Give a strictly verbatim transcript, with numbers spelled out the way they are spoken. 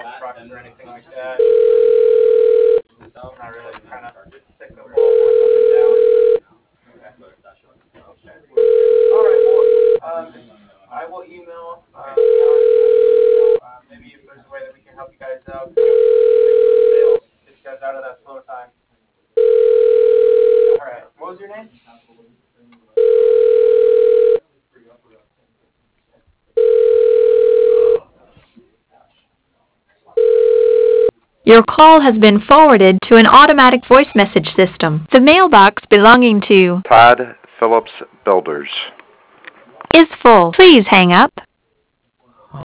trucks or anything like that. Just not really trying to stick the pole or something down. Okay. Okay. All right. Well, um, I will email. Uh, so, uh, maybe if there's a way that we can help you guys out, you know, sales, get you guys out of that slow time. All right. What was your name? Your call has been forwarded to an automatic voice message system. The mailbox belonging to Todd Phillips Builders is full. Please hang up